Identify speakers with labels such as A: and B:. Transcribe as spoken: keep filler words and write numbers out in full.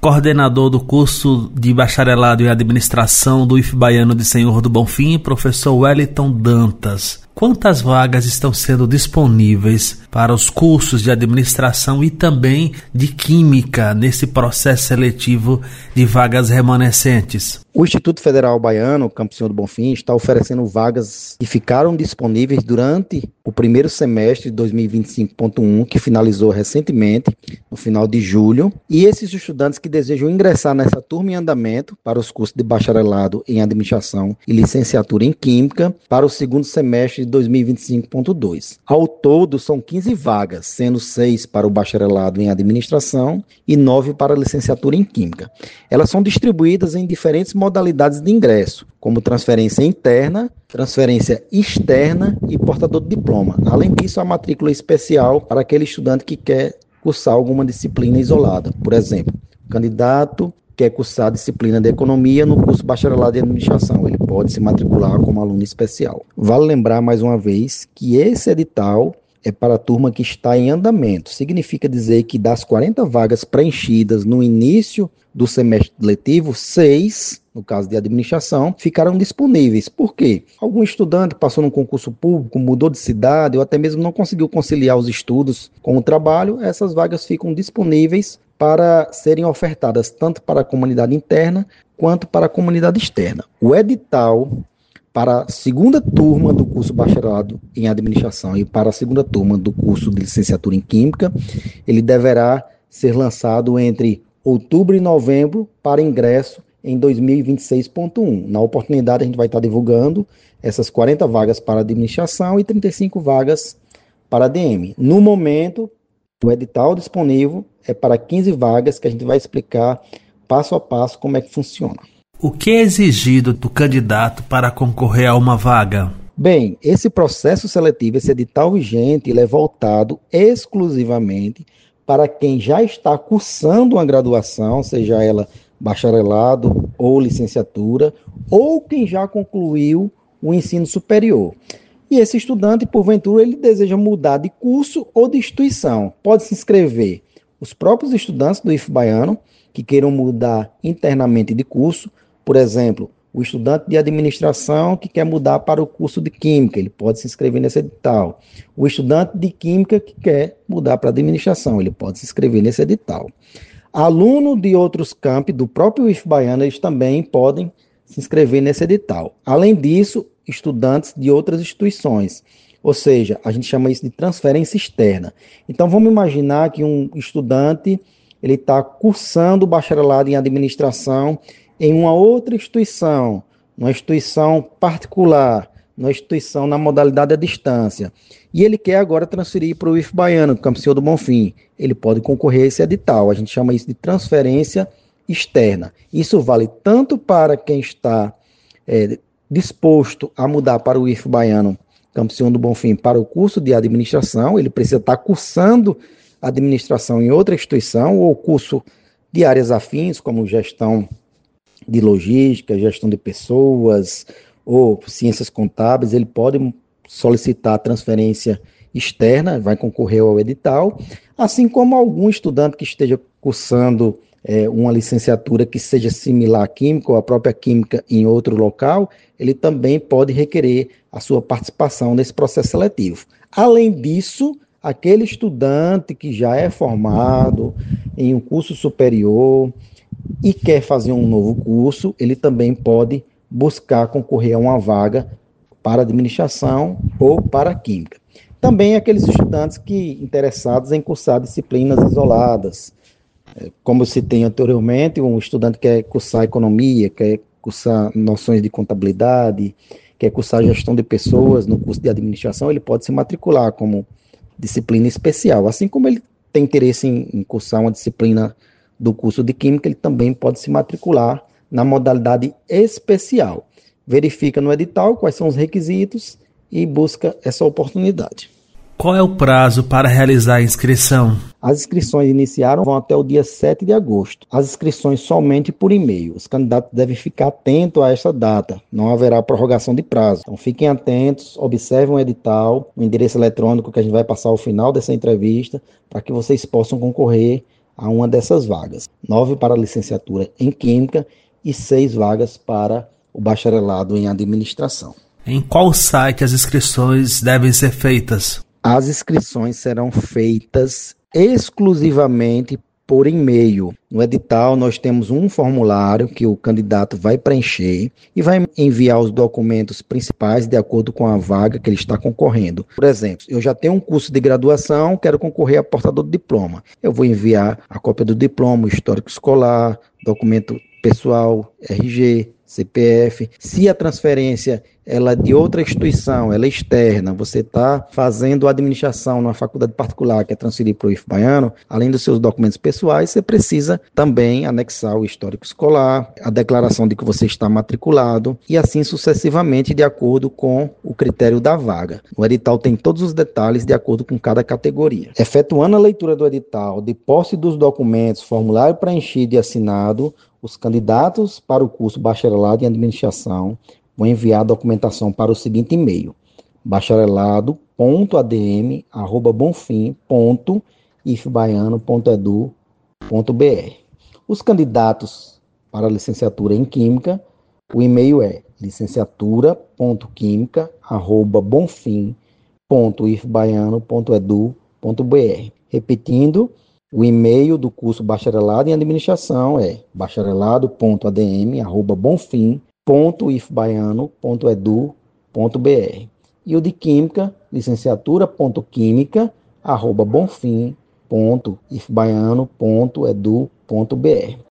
A: coordenador do curso de bacharelado em administração do I F Baiano de Senhor do Bonfim, professor Wellington Dantas. Quantas vagas estão sendo disponíveis para os cursos de administração e também de química nesse processo seletivo de vagas remanescentes?
B: O Instituto Federal Baiano, Campo Senhor do Bonfim, está oferecendo vagas que ficaram disponíveis durante o primeiro semestre de dois mil e vinte e cinco ponto um, que finalizou recentemente, no final de julho. E esses estudantes que desejam ingressar nessa turma em andamento para os cursos de bacharelado em administração e licenciatura em química para o segundo semestre de dois mil e vinte e cinco ponto dois. Ao todo, são quinze vagas, sendo seis para o bacharelado em administração e nove para a licenciatura em química. Elas são distribuídas em diferentes modalidades de ingresso, como transferência interna, transferência externa e portador de diploma. Além disso, a matrícula especial para aquele estudante que quer cursar alguma disciplina isolada. Por exemplo, o candidato quer cursar a disciplina de economia no curso bacharelado em administração. Ele pode se matricular como aluno especial. Vale lembrar mais uma vez que esse edital é para a turma que está em andamento. Significa dizer que das quarenta vagas preenchidas no início do semestre letivo, seis, no caso de administração, ficaram disponíveis. Por quê? Algum estudante passou num concurso público, mudou de cidade ou até mesmo não conseguiu conciliar os estudos com o trabalho, essas vagas ficam disponíveis para serem ofertadas tanto para a comunidade interna quanto para a comunidade externa. O edital para a segunda turma do curso bacharelado em administração e para a segunda turma do curso de licenciatura em química, ele deverá ser lançado entre outubro e novembro para ingresso em dois mil e vinte e seis ponto um. Na oportunidade, a gente vai estar divulgando essas quarenta vagas para administração e trinta e cinco vagas para A D M. No momento, o edital disponível é para quinze vagas, que a gente vai explicar passo a passo como é que funciona.
A: O que é exigido do candidato para concorrer a uma vaga?
B: Bem, esse processo seletivo, esse edital vigente, ele é voltado exclusivamente para quem já está cursando uma graduação, seja ela bacharelado ou licenciatura, ou quem já concluiu o ensino superior. E esse estudante, porventura, ele deseja mudar de curso ou de instituição. Pode se inscrever os próprios estudantes do I F Baiano, que queiram mudar internamente de curso. Por exemplo, o estudante de administração que quer mudar para o curso de química, ele pode se inscrever nesse edital. O estudante de química que quer mudar para administração, ele pode se inscrever nesse edital. Aluno de outros campi do próprio I F Baiano, eles também podem se inscrever nesse edital. Além disso, estudantes de outras instituições, ou seja, a gente chama isso de transferência externa. Então, vamos imaginar que um estudante ele está cursando o bacharelado em administração em uma outra instituição, uma instituição particular, uma instituição na modalidade à distância, e ele quer agora transferir para o I F Baiano, Campo Senhor do Bonfim. Ele pode concorrer a esse edital, a gente chama isso de transferência externa. Isso vale tanto para quem está é, disposto a mudar para o I F Baiano, Campo Senhor do Bonfim, para o curso de administração, ele precisa estar cursando administração em outra instituição, ou curso de áreas afins, como gestão de logística, gestão de pessoas, ou ciências contábeis. Ele pode solicitar transferência externa, vai concorrer ao edital, assim como algum estudante que esteja cursando é, uma licenciatura que seja similar à química ou à própria química em outro local, ele também pode requerer a sua participação nesse processo seletivo. Além disso, aquele estudante que já é formado em um curso superior e quer fazer um novo curso, ele também pode buscar concorrer a uma vaga para administração ou para química. Também aqueles estudantes que interessados em cursar disciplinas isoladas, como eu citei anteriormente, um estudante quer cursar economia, quer cursar noções de contabilidade, quer cursar gestão de pessoas no curso de administração, ele pode se matricular como disciplina especial. Assim como ele tem interesse em, em cursar uma disciplina do curso de química, ele também pode se matricular na modalidade especial. Verifica no edital quais são os requisitos e busca essa oportunidade.
A: Qual é o prazo para realizar a inscrição?
B: As inscrições iniciaram vão até o dia sete de agosto. As inscrições somente por e-mail. Os candidatos devem ficar atentos a essa data. Não haverá prorrogação de prazo. Então fiquem atentos, observem o edital, o endereço eletrônico que a gente vai passar ao final dessa entrevista, para que vocês possam concorrer a uma dessas vagas. Nove para a licenciatura em Química e seis vagas para o bacharelado em Administração.
A: Em qual site as inscrições devem ser feitas?
B: As inscrições serão feitas exclusivamente por e-mail. No edital, nós temos um formulário que o candidato vai preencher e vai enviar os documentos principais de acordo com a vaga que ele está concorrendo. Por exemplo, eu já tenho um curso de graduação, quero concorrer a portador de diploma. Eu vou enviar a cópia do diploma, o histórico escolar, documento pessoal, R G, C P F. Se a transferência ela é de outra instituição, ela é externa, você está fazendo administração numa faculdade particular, quer transferir para o I F Baiano, além dos seus documentos pessoais, você precisa também anexar o histórico escolar, a declaração de que você está matriculado e assim sucessivamente de acordo com o critério da vaga. O edital tem todos os detalhes de acordo com cada categoria. Efetuando a leitura do edital, de posse dos documentos, formulário preenchido e assinado, os candidatos para o curso Bacharelado em Administração vão enviar a documentação para o seguinte e-mail: bacharelado ponto a d m arroba bonfim ponto i f baiano ponto e d u ponto b r. Os candidatos para a licenciatura em Química, o e-mail é licenciatura ponto química arroba bonfim ponto i f baiano ponto e d u ponto b r. Repetindo, o e-mail do curso Bacharelado em Administração é bacharelado ponto a d m arroba bonfim ponto i f baiano ponto e d u ponto b r. E o de Química, licenciatura ponto química arroba bonfim ponto i f baiano ponto e d u ponto b r.